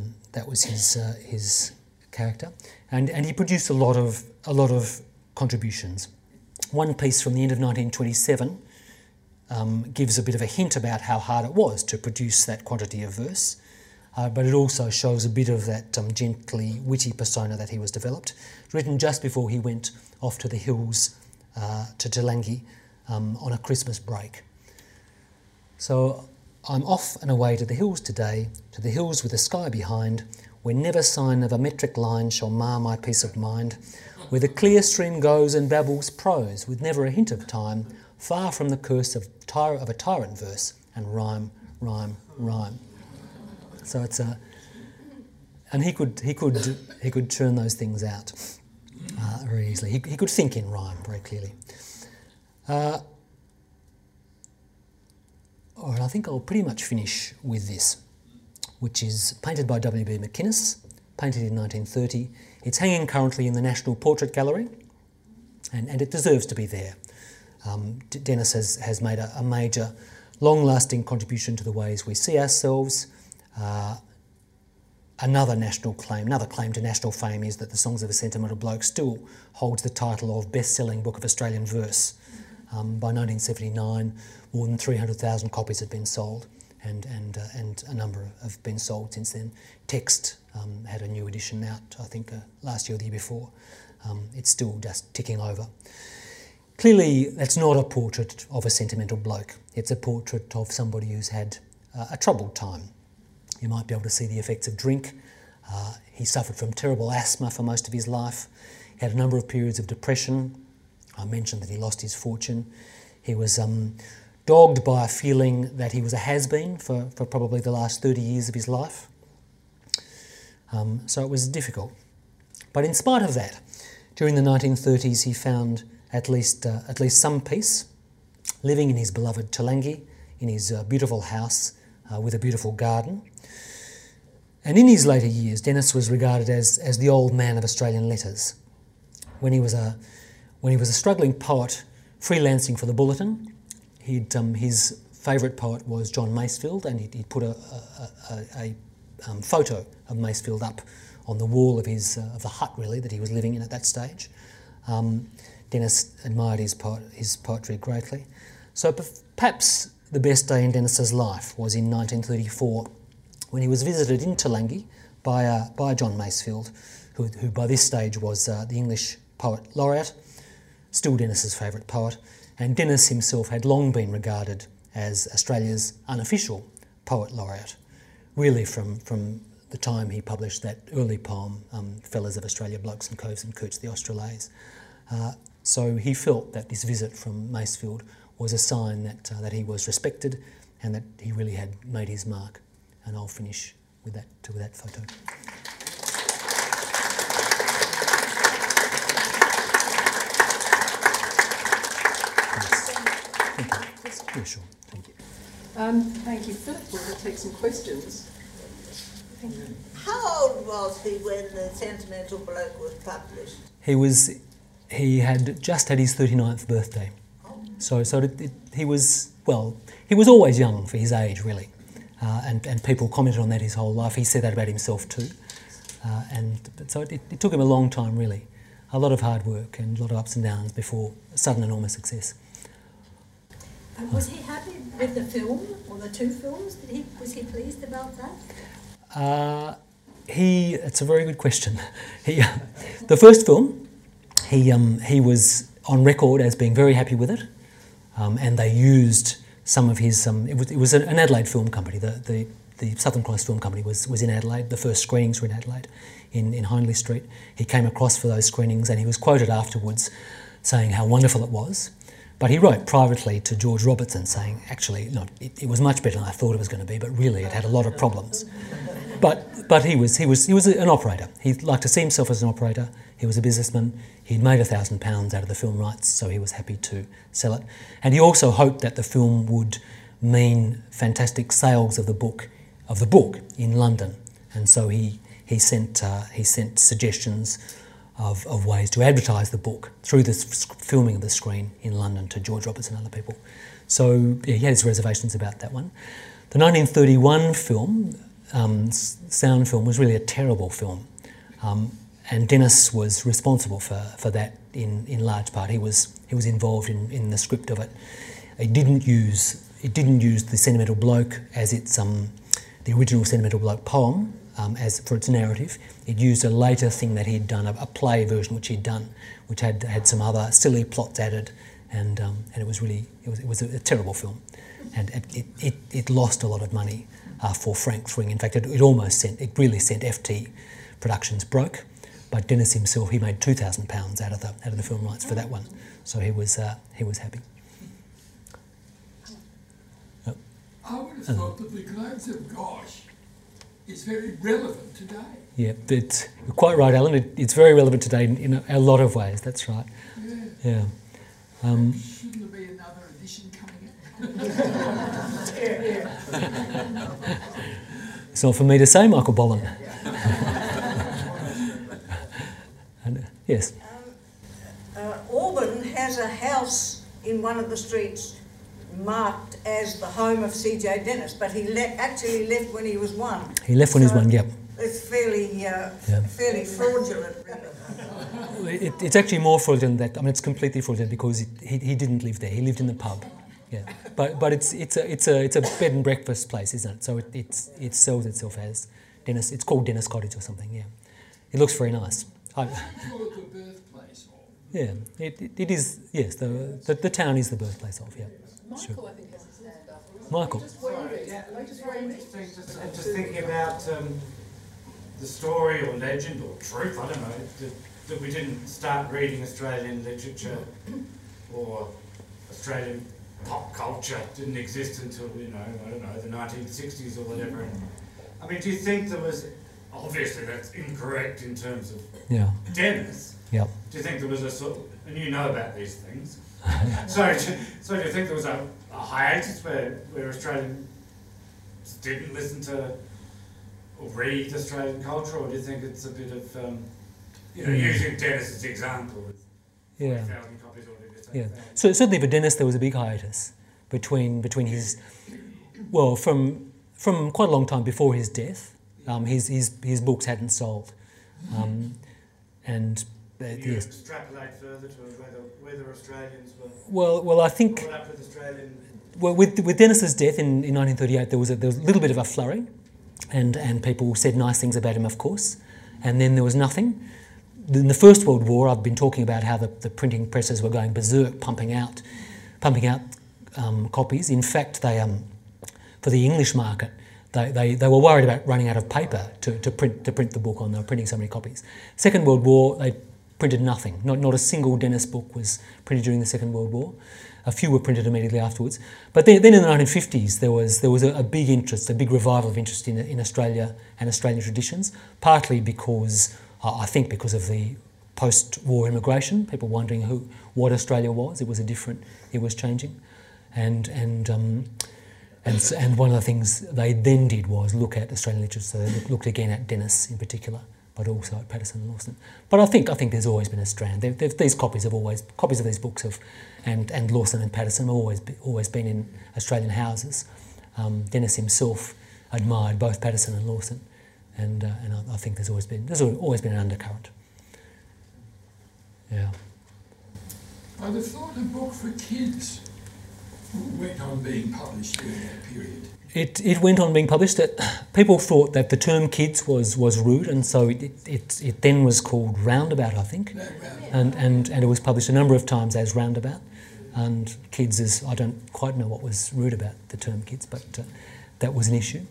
his character, and he produced a lot of contributions. One piece from the end of 1927 gives a bit of a hint about how hard it was to produce that quantity of verse. But it also shows a bit of that gently witty persona that he was developed, written just before he went off to the hills to Jalangi on a Christmas break. So I'm off and away to the hills today, to the hills with the sky behind, where never sign of a metric line shall mar my peace of mind, where the clear stream goes and babbles prose with never a hint of time, far from the curse of a tyrant verse and rhyme, rhyme, rhyme. So it's and he could churn those things out very easily. He could think in rhyme very clearly. All right, I think I'll pretty much finish with this, which is painted by W.B. McInnes, painted in 1930. It's hanging currently in the National Portrait Gallery, and it deserves to be there. Dennis has made a major, long-lasting contribution to the ways we see ourselves. Another claim to national fame is that the Songs of a Sentimental Bloke still holds the title of best-selling book of Australian verse. By 1979, more than 300,000 copies had been sold, and a number have been sold since then. Text had a new edition out, I think, last year or the year before. It's still just ticking over. Clearly, that's not a portrait of a sentimental bloke. It's a portrait of somebody who's had a troubled time. You might be able to see the effects of drink. He suffered from terrible asthma for most of his life. He had a number of periods of depression. I mentioned that he lost his fortune. He was dogged by a feeling that he was a has-been for probably the last 30 years of his life. So it was difficult. But in spite of that, during the 1930s he found at least some peace, living in his beloved Talangi, in his beautiful house with a beautiful garden. And in his later years, Denis was regarded as the old man of Australian letters. When he was a struggling poet freelancing for the Bulletin, his favourite poet was John Masefield, and he'd put a photo of Masefield up on the wall of the hut, really, that he was living in at that stage. Denis admired his poetry greatly. So perhaps the best day in Denis's life was in 1934, when he was visited in Talangi by John Masefield, who by this stage was the English Poet Laureate, still Denis's favourite poet, and Denis himself had long been regarded as Australia's unofficial Poet Laureate, really from the time he published that early poem, Fellas of Australia, Blokes and Coves and Coots, the Australase. So he felt that this visit from Masefield was a sign that he was respected and that he really had made his mark. And I'll finish with that photo. Yes. Yeah, sure. Thank you. Thank you, Philip. We'll take some questions. How old was he when The Sentimental Bloke was published? He had just had his 39th birthday. So he was always young for his age, really. And people commented on that his whole life. He said that about himself too. So it took him a long time, really. A lot of hard work and a lot of ups and downs before sudden enormous success. Was he happy with the film, or the two films? Was he pleased about that? It's a very good question. The first film, he was on record as being very happy with it, and they used some of his. It was an Adelaide film company. The Southern Cross Film Company was in Adelaide. The first screenings were in Adelaide, in Hindley Street. He came across for those screenings, and he was quoted afterwards saying how wonderful it was. But he wrote privately to George Robertson saying, actually, no, it was much better than I thought it was going to be, but really it had a lot of problems. But he was an operator. He liked to see himself as an operator. He was a businessman. He'd made £1,000 out of the film rights, so he was happy to sell it. And he also hoped that the film would mean fantastic sales of the book in London. And so he sent suggestions of ways to advertise the book through the filming of the screen in London to George Robertson and other people. So he had his reservations about that one. The 1931 film, sound film, was really a terrible film. And Denis was responsible for that in large part. He was involved in the script of it. It didn't use The Sentimental Bloke as its the original Sentimental Bloke poem as for its narrative. It used a later thing that he'd done, a play version which he'd done, which had some other silly plots added, and it was a terrible film, and it lost a lot of money for Frank Thring. In fact, it really sent FT Productions broke. But Denis himself, he made £2,000 out of the film rights for that one, so he was happy. I would have thought that the Globes of Gosh is very relevant today. Yeah, you're quite right, Alan. It's very relevant today in a lot of ways. That's right. Yeah. Shouldn't there be another edition coming in? It's not for me to say, Michael Bollen. Yes. Auburn has a house in one of the streets marked as the home of C.J. Denis, but he actually left when he was one. He left when he was one, yep. It's fairly fraudulent, really. It's actually more fraudulent than that. I mean, it's completely fraudulent because he didn't live there. He lived in the pub. Yeah, but it's a bed and breakfast place, isn't it? So it sells itself as Dennis. It's called Dennis Cottage or something. Yeah, it looks very nice. Call it the birthplace of. Yeah, it is. Yes, the town is the birthplace of. Yeah, Michael, sure. I think, has his hand up. Michael. Just waving. Yeah, Just waving. just thinking about the story or legend or truth, I don't know, that we didn't start reading Australian literature or Australian pop culture didn't exist until, I don't know, the 1960s or whatever. I mean, do you think there was, obviously that's incorrect in terms of Yeah. Dennis, Yep. do you think there was a sort of, and you know about these things, so do you think there was a hiatus where Australians didn't listen to or read Australian culture, or do you think it's a bit of, using Dennis as example, with Yeah. 40,000 copies already to take Yeah. down? So certainly for Dennis, there was a big hiatus between his, well, from quite a long time before his death. His books hadn't sold, and Can you yes. extrapolate further to whether Australians were Well, I think brought up with Australian. well with Dennis's death in 1938, there was a little bit of a flurry, and people said nice things about him, of course, and then there was nothing. In the First World War, I've been talking about how the printing presses were going berserk, pumping out copies. In fact, they for the English market, they were worried about running out of paper to print the book on. They were printing so many copies. Second World War, they printed nothing. Not a single Dennis book was printed during the Second World War. A few were printed immediately afterwards. But then in the 1950s, there was a big interest, a big revival of interest in Australia and Australian traditions, partly because, I think because of the post-war immigration, people wondering what Australia was. It was changing. And one of the things they then did was look at Australian literature. So they looked again at Dennis in particular, but also at Patterson and Lawson. But I think there's always been a strand. These copies of these books and Lawson and Patterson have always been in Australian houses. Dennis himself admired both Patterson and Lawson, and I think there's always been an undercurrent. Yeah. I'd have thought a book for kids went on being published during that period. It went on being published. People thought that the term kids was rude, and so it then was called Roundabout, I think, and it was published a number of times as Roundabout. And kids is, I don't quite know what was rude about the term kids, but that was an issue.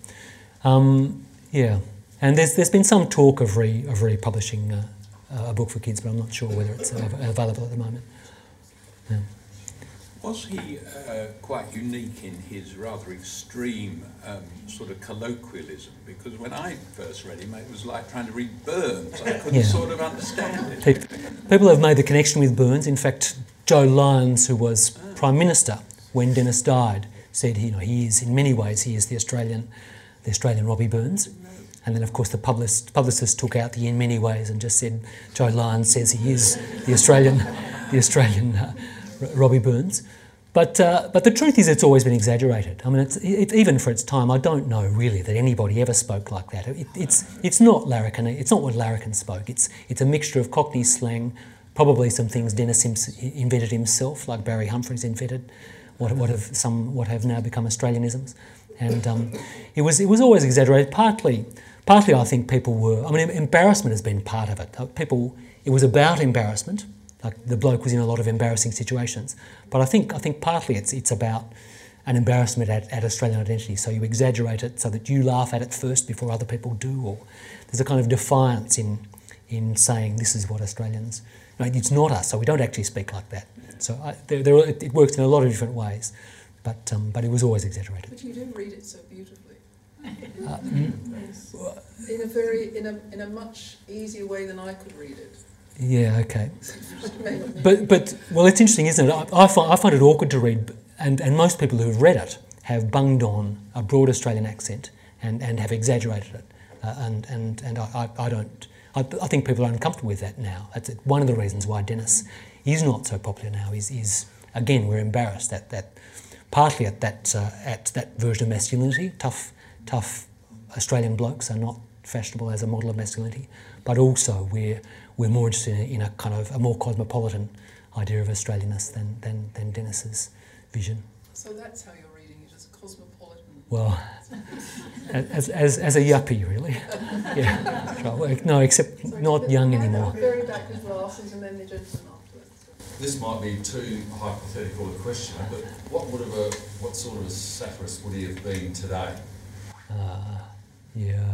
Yeah, and there's been some talk of republishing a book for kids, but I'm not sure whether it's available at the moment. Yeah. Was he quite unique in his rather extreme sort of colloquialism? Because when I first read him, it was like trying to read Burns. I couldn't sort of understand it. People have made the connection with Burns. In fact, Joe Lyons, who was Prime Minister when Dennis died, said he is in many ways the Australian Robbie Burns. And then, of course, the publicist took out the "in many ways" and just said Joe Lyons says he is the Australian Robbie Burns. But the truth is, it's always been exaggerated. I mean, it's even for its time. I don't know really that anybody ever spoke like that. It's not larrikin. It's not what Larrikin spoke. It's a mixture of Cockney slang, probably some things Dennis invented himself, like Barry Humphries invented, what have now become Australianisms, and it was always exaggerated. Partly, I think people were. I mean, embarrassment has been part of it. It was about embarrassment. Like the bloke was in a lot of embarrassing situations, but I think partly it's about an embarrassment at Australian identity. So you exaggerate it so that you laugh at it first before other people do, or there's a kind of defiance in saying this is what Australians. It's not us, so we don't actually speak like that. So it works in a lot of different ways, but it was always exaggerated. But you do read it so beautifully. In a much easier way than I could read it. Yeah, okay. But well, it's interesting, isn't it? I find it awkward to read, and most people who've read it have bunged on a broad Australian accent and have exaggerated it, and I don't. I think people are uncomfortable with that now. That's one of the reasons why Dennis is not so popular now. Is again, we're embarrassed partly at that version of masculinity. Tough Australian blokes are not fashionable as a model of masculinity, but also we're more interested in a kind of a more cosmopolitan idea of Australianness than Dennis's vision. So that's how you're reading it, as a cosmopolitan. Well, as a yuppie, really. Yeah. Right. No, except not young anymore. Very back with glasses and then the gentleman afterwards. This might be too hypothetical a question, but what sort of a satirist would he have been today? Yeah.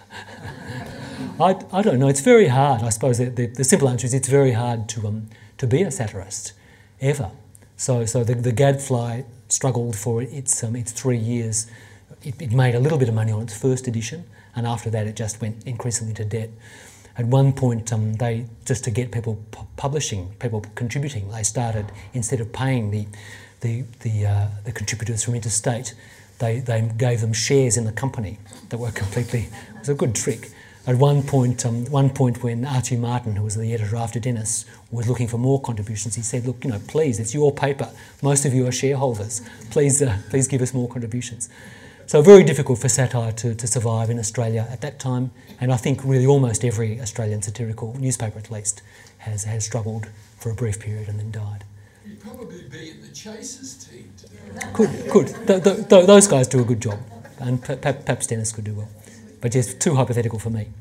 I don't know. It's very hard. I suppose the simple answer is it's very hard to be a satirist ever. So the Gadfly struggled for its 3 years. It made a little bit of money on its first edition, and after that it just went increasingly into debt. At one point, they just to get people publishing, people contributing, they started, instead of paying the contributors from interstate, they gave them shares in the company that were completely. It was a good trick. At one point when Archie Martin, who was the editor after Dennis, was looking for more contributions, he said, "Look, please, it's your paper. Most of you are shareholders. Please give us more contributions." So very difficult for satire to survive in Australia at that time, and I think really almost every Australian satirical newspaper, at least, has struggled for a brief period and then died. He'd probably be in the Chasers team today. Could. Those guys do a good job, and perhaps Dennis could do well. But just too hypothetical for me.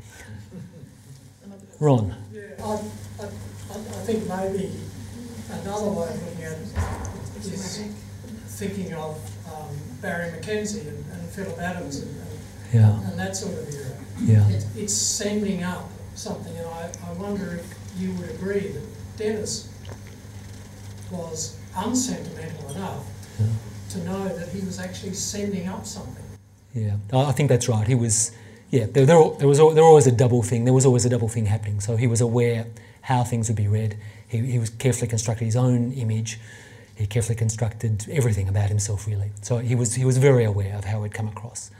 Ron. Yeah, I think maybe another way of looking at it is thinking of Barry Mackenzie and Philip Adams and that sort of era. Yeah. It's sending up something, and I wonder if you would agree that Dennis was unsentimental enough to know that he was actually sending up something. Yeah, I think that's right. He was. Yeah, there was always a double thing. There was always a double thing happening. So he was aware how things would be read. He was carefully constructed his own image. He carefully constructed everything about himself, really. So he was very aware of how it would come across.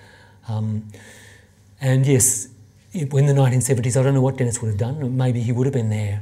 And yes, in the 1970s, I don't know what Dennis would have done. Maybe he would have been there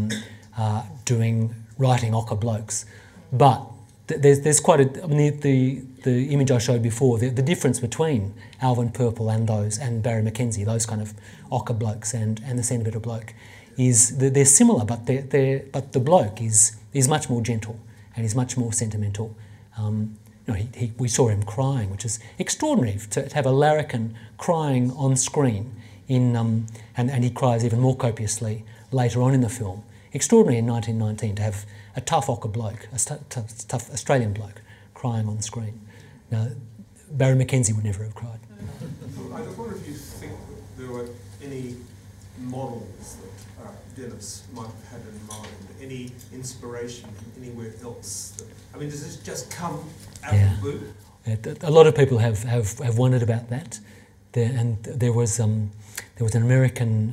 writing Ochre Blokes. But there's quite a. I mean, the image I showed before, the difference between Alvin Purple and Barry Mackenzie, those kind of Ochre Blokes and the Sentimental Bloke, is they're similar, but but the bloke is much more gentle and is much more sentimental. We saw him crying, which is extraordinary to have a larrikin crying on screen and he cries even more copiously later on in the film. Extraordinary in 1919 to have a tough Ochre bloke, a tough Australian bloke, crying on screen. Now, Barry Mackenzie would never have cried. I wonder if you think that there were any models that Dennis might have had in mind, any inspiration from anywhere else? Does this just come out of the blue? Yeah, a lot of people have wondered about that. There was an American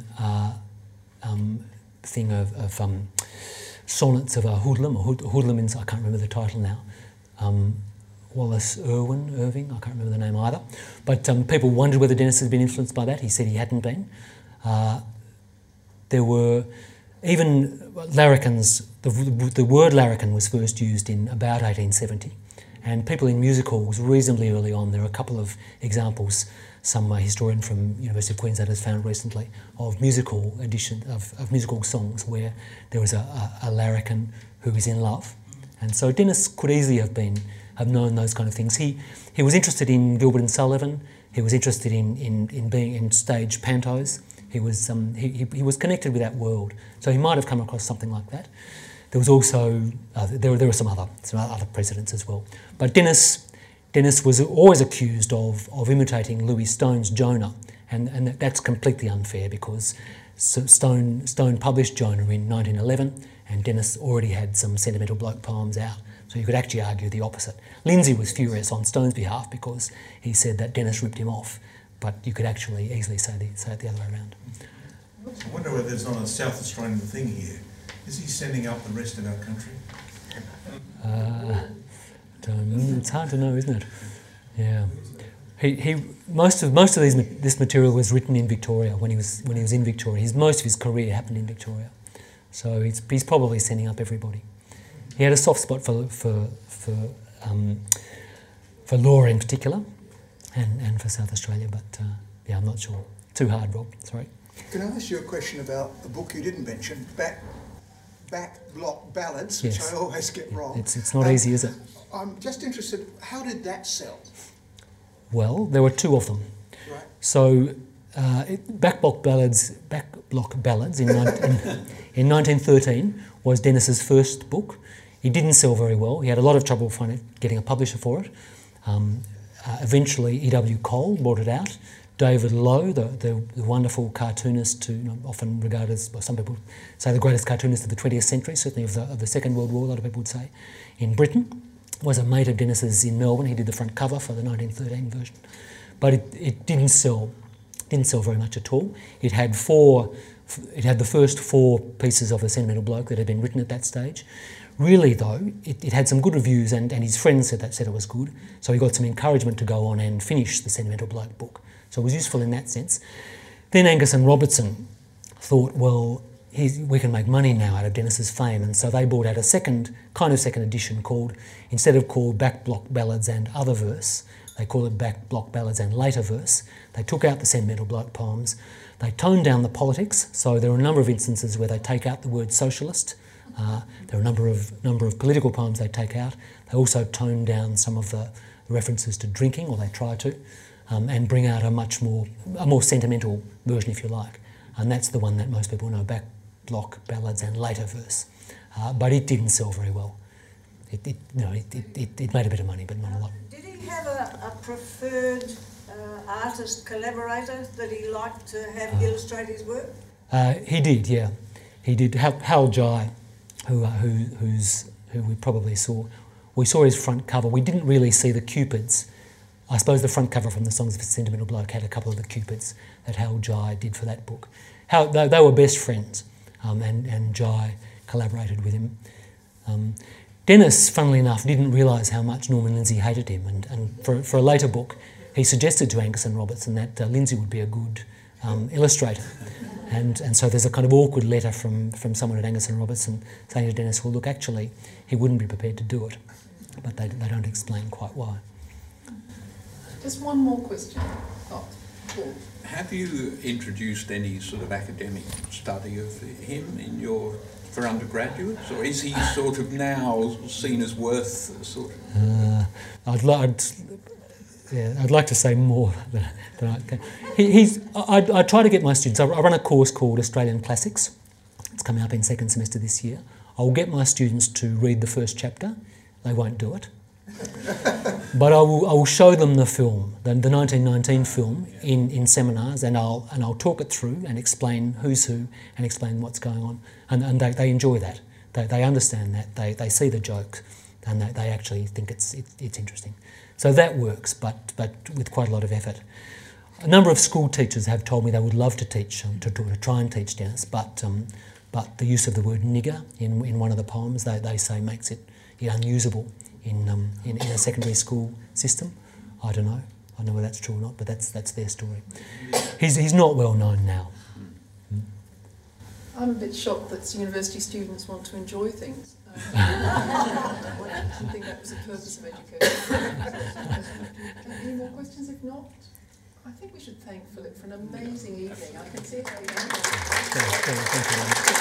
thing of sonnets of a hoodlum, hoodlum, I can't remember the title now. Wallace Irving, I can't remember the name either. But people wondered whether Dennis had been influenced by that. He said he hadn't been. There were even larrikins, the word larrikin was first used in about 1870, and people in music halls reasonably early on, there are a couple of examples, some historian from University of Queensland has found recently, of musical edition of musical songs where there was a larrikin who is in love. And so Dennis could easily have known those kind of things. He was interested in Gilbert and Sullivan. He was interested in being in stage pantos. He was connected with that world, so he might have come across something like that. There was also there were some other precedents as well. But Dennis was always accused of imitating Louis Stone's Jonah, and that's completely unfair because Stone published Jonah in 1911, and Dennis already had some Sentimental Bloke poems out. So you could actually argue the opposite. Lindsay was furious on Stone's behalf because he said that Dennis ripped him off, but you could actually easily say it the other way around. I wonder whether there's not a South Australian thing here. Is he sending up the rest of our country? It's hard to know, isn't it? Yeah. Most of this material was written in Victoria when he was in Victoria. Most of his career happened in Victoria, so he's probably sending up everybody. He had a soft spot for law in particular, and for South Australia, but I'm not sure. Too hard, Rob. Sorry. Can I ask you a question about a book you didn't mention? Back back block ballads, which Yes. I always get wrong. It's not easy, is it? I'm just interested, how did that sell? Well, there were two of them. Right. So, Back Block Ballads in 1913 was Dennis's first book. It didn't sell very well. He had a lot of trouble getting a publisher for it. Eventually, E.W. Cole brought it out. David Lowe, the wonderful cartoonist, who often regarded as, well, some people say the greatest cartoonist of the 20th century, certainly of the Second World War, a lot of people would say, in Britain, was a mate of Dennis's in Melbourne. He did the front cover for the 1913 version. But it didn't sell very much at all. It had the first 4 pieces of The Sentimental Bloke that had been written at that stage. Really, though, it had some good reviews, and his friends said it was good, so he got some encouragement to go on and finish The Sentimental Bloke book. So it was useful in that sense. Then Angus and Robertson thought, well, we can make money now out of Dennis's fame, and so they brought out a second edition called, instead of called Back Block Ballads and Other Verse, they call it Back Block Ballads and Later Verse. They took out the Sentimental Bloke poems. They toned down the politics, so there are a number of instances where they take out the word socialist. There are a number of political poems they take out. They also tone down some of the references to drinking, or they try to, and bring out a more sentimental version, if you like. And that's the one that most people know, Back Block Ballads and Later Verse. But it didn't sell very well. It made a bit of money, but not a lot. Did he have a preferred artist collaborator that he liked to have illustrate his work? He did, yeah. He did. Hal Jai, who we probably saw. We saw his front cover. We didn't really see the Cupids. I suppose the front cover from the Songs of a Sentimental Bloke had a couple of the Cupids that Hal Jai did for that book. They were best friends, and Jai collaborated with him. Dennis, funnily enough, didn't realise how much Norman Lindsay hated him, and for a later book, he suggested to Angus and Robertson that Lindsay would be a good illustrator. And so there's a kind of awkward letter from someone at Angus and Robertson saying to Dennis, well, look, actually, he wouldn't be prepared to do it. But they don't explain quite why. Just one more question. Oh, Paul. Have you introduced any sort of academic study of him for undergraduates, or is he sort of now seen as worth sort of? I'd like to say more than I can. I try to get my students. I run a course called Australian Classics. It's coming up in second semester this year. I'll get my students to read the first chapter. They won't do it. But I will show them the film, the 1919 film, in seminars, and I'll talk it through and explain who's who and explain what's going on, and they enjoy that. They understand that. They see the joke, and they actually think it's interesting. So that works, but with quite a lot of effort. A number of school teachers have told me they would love to teach, to try and teach Dennis, but the use of the word nigger in one of the poems, they say makes it unusable in a secondary school system. I don't know. I don't know whether that's true or not, but that's their story. He's not well known now. I'm a bit shocked that university students want to enjoy things. I didn't think that was the purpose of education. Any more questions? If not, I think we should thank Philip for an amazing evening. I can see how you